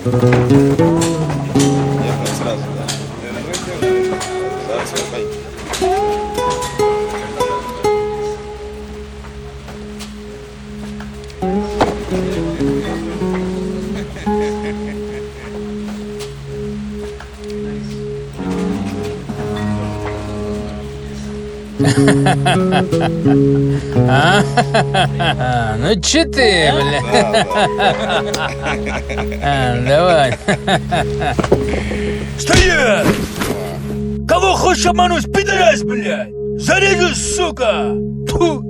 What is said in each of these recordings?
сразу, да. Зараз хай. Ну че ты, бля? Давай. Стоять! Кого хочешь обмануть, пидорас, блядь? Зарежу, сука! Тьфу!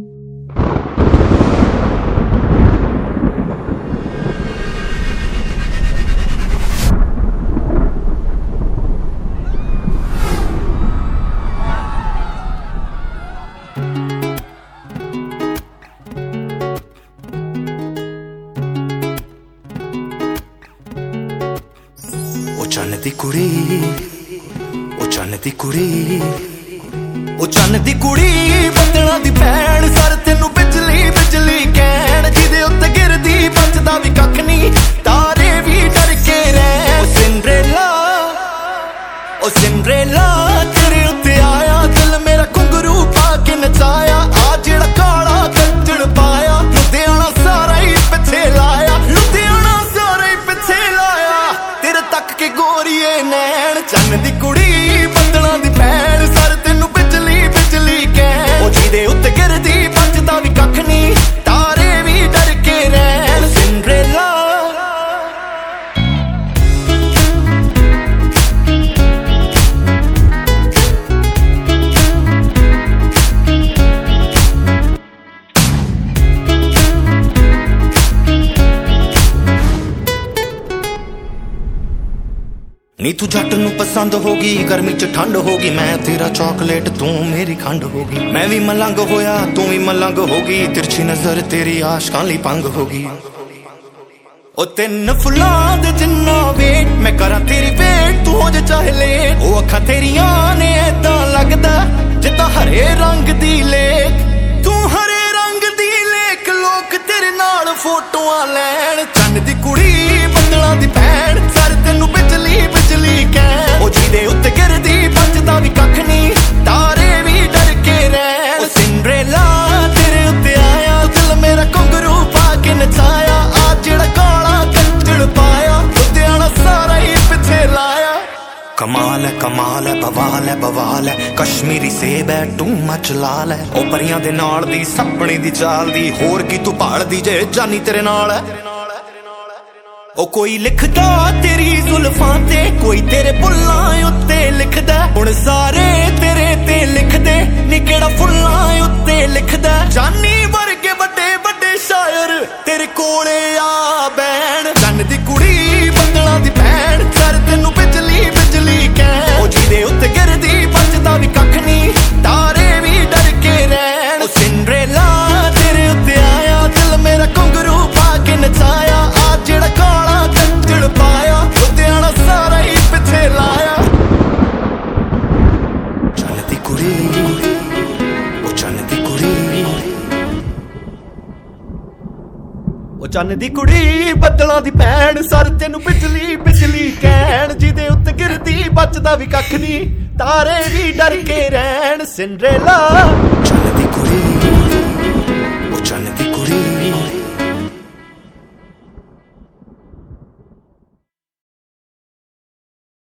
ਚੰਨ ਦੀ ਕੁੜੀ ਉਹ ਚੰਨ ਦੀ ਕੁੜੀ ਉਹ ਚੰਨ ਦੀ ਕੁੜੀ ਬੱਦਲਾਂ ਦੀ ਭੈਣ ਸਰ ਤੈਨੂੰ ਬਿਜਲੀ ਬਿਜਲੀ ਕਹਿਣ ਜਿਹਦੇ ਉੱਤੇ ਗਿਰਦੀ ਬਚਦਾ ਵੀ ਕੱਖ ਨਹੀਂ ਤਾਰੇ ਵੀ ਡਰ ਕੇ ਰਹਿਣ ਉਹ ਸਿੰਡਰੇਲਾ ਤੇਰੇ ਉੱਤੇ ਆਇਆ ਦਿਲ ਮੇਰਾ ਘੁੰਗਰੂ ਪਾ ਕੇ ਨਚਾਇਆ ਆ ਜਿਹੜਾ ਕਾਲਾ ਕੱਜੜ ਪਾਇਆ ਲੁਧਿਆਣਾ ਸਾਰਾ ਹੀ ਪਿੱਛੇ ਲਾਇਆ ਲੁਧਿਆਣਾ ਸਾਰਾ ਹੀ ਪਿੱਛੇ ਲਾਇਆ ਤੇਰੇ ਤੱਕ ਕੇ ਗੋਰੀਏ ਨੈਣ ਚੰਨ ਦੀ ਕੁੜੀ ਬੱਦਲਾਂ ਦੀ ਭੈਣ ਸਰ ਤੈਨੂੰ ਬਿਜਲੀ ਬਿਜਲੀ ਕਹਿ ਉਹ ਜਿਹਦੇ ਉੱਤੇ ਗਿਰਦੀ ਬਚਦਾ ਵੀ ਕੱਖ ਨਹੀਂ ਤਾਰੇ ਵੀ ਡਰ ਕੇ ਰਹਿਣ ਸਿੰਡਰੇਲਾ ਨੀ ਤੂੰ ਜੱਟ ਨੂੰ ਪਸੰਦ ਹੋਗੀ ਗਰਮੀ ਚ ਠੰਡ ਹੋਗੀ ਮੈਂ ਤੇਰਾ ਚਾਕਲੇਟ ਤੂੰ ਮੇਰੀ ਖੰਡ ਹੋਗੀ ਮੈਂ ਵੀ ਮਲੰਗ ਹੋਇਆ ਤੂੰ ਵੀ ਮਲੰਗ ਹੋਗੀ ਤਿਰਛੀ ਨਜ਼ਰ ਤੇਰੀ ਆਸ਼ਕਾਂ ਲਈ ਪੰਗ ਹੋਗੀ ਉਹ ਤਿੰਨ ਫੁੱਲਾਂ ਦੇ ਜਿੰਨਾ ਵੇਟ ਮੈਂ ਕਰਾਂ ਤੇਰੀ ਵੇਟ ਤੂੰ ਹੋ ਜਾ ਚਾਹੇ ਲੇਟ ਉਹ ਅੱਖਾਂ ਤੇਰੀਆਂ ਨੇ ਏਦਾਂ ਲੱਗਦਾ ਜਿੱਦਾਂ ਹਰੇ ਰੰਗ ਦੀ ਲੇਕ ਤੂੰ ਹਰੇ ਰੰਗ ਦੀ ਲੇਕ ਲੋਕ ਤੇਰੇ ਨਾਲ ਫੋਟੋਆਂ ਲੈਣ ਚੰਨ ਦੀ ਕੁੜੀ ਬੱਦਲਾਂ ਦੀ ਭੈਣ ਸਰ ਤੈਨੂੰ ਬਿਜਲੀ ਬਿਜਲੀ ਕਹਿ ਉਹ ਜਿਹਦੇ ਉੱਤੇ ਗਿਰਦੀ ਬਚਦਾ ਵੀ ਕੱਖ ਨਹੀਂ ਤਾਰੇ ਵੀ ਡਰ ਕੇ ਰਹਿਣ ਉਹ ਸਿੰਡਰੇਲਾ ਤੇਰੇ ਉੱਤੇ ਆਇਆ ਦਿਲ ਮੇਰਾ ਘੁੰਗਰੂ ਪਾ ਕੇ ਨਚਾਇਆ ਆ ਜਿਹੜਾ ਕਾਲਾ ਕੱਜੜ ਪਾਇਆ ਲੁਧਿਆਣਾ ਸਾਰਾ ਹੀ ਪਿੱਛੇ ਲਾਇਆ ਕਮਾਲ ਹੈ ਬਵਾਲ ਹੈ ਕਸ਼ਮੀਰੀ ਸੇਬ ਹੈ ਟੂ ਮਚ ਲਾਲ ਹੈ ਉਹ ਪਰੀਆਂ ਦੇ ਨਾਲ ਦੀ ਸੱਪਣੀ ਦੀ ਚਾਲ ਦੀ ਹੋਰ ਕੀ ਤੂੰ ਭਾਲਦੀ ਜੇ ਜਾਨੀ ਤੇਰੇ ਨਾਲ ਹੈ ਉਹ ਕੋਈ ਲਿਖਦਾ ਤੇਰੀ ਜ਼ੁਲਫਾਂ ਤੇ ਕੋਈ ਤੇਰੇ ਬੁੱਲਾਂ ਉੱਤੇ ਲਿਖਦਾ ਹੁਣ ਸਾਰੇ ਤੇਰੇ ਤੇ ਲਿਖਦੇ ਨੀ ਕਿਹੜਾ ਫੁੱਲਾਂ ਉੱਤੇ ਲਿਖਦਾ ਜਾਨੀ ਵਰਗੇ ਵੱਡੇ ਵੱਡੇ ਸ਼ਾਇਰ ਤੇਰੇ ਕੋਲੇ ਆ ਬੈਣ ਚੰਨ ਦੀ ਕੁੜੀ ਬੱਦਲਾਂ ਦੀ ਭੈਣ ਸਰ ਤੈਨੂੰ ਬਿਜਲੀ ਬਿਜਲੀ ਕਹਿ ਉਹ ਜਿਹਦੇ ਉੱਤੇ ਗਿਰਦੀ ਬਚਦਾ ਵੀ ਕੱਖ ਨਹੀਂ ਤਾਰੇ ਵੀ ਡਰ ਕੇ ਰਹਿਣ ਉਹ ਸਿੰਡਰੇਲਾ ਤੇਰੇ ਉੱਤੇ ਆਇਆ ਦਿਲ ਮੇਰਾ ਘੁੰਗਰੂ ਪਾ ਕੇ ਨਚਾਇਆ ਆ ਜਿਹੜਾ ਕਾਲਾ ਕੱਜੜ ਪਾਇਆ ਲੁਧਿਆਣਾ ਸਾਰਾ ਹੀ ਪਿੱਛੇ ਲਾਇਆ ਚੰਨ ਦੀ ਕੁੜੀ ਉਹ ਚੰਨ ਦੀ ਕੁੜੀ ਉਹ ਚੰਨ ਦੀ ਕੁੜੀ ਬੱਦਲਾਂ ਦੀ ਭੈਣ ਸਰ ਤੈਨੂੰ ਬਿਜਲੀ ਬਿਜਲੀ ਕਹਿਣ ਜਿਹਦੇ ਉੱਤੇ ਗਿਰਦੀ ਬਚਦਾ ਵੀ ਕੱਖ ਨਹੀਂ ਤਾਰੇ ਵੀ ਡਰ ਕੇ ਰਹਿਣ ਸਿੰਡਰੇਲਾ ਚੰਨ ਦੀ ਕੁੜੀ ਉਹ ਚੰਨ ਦੀ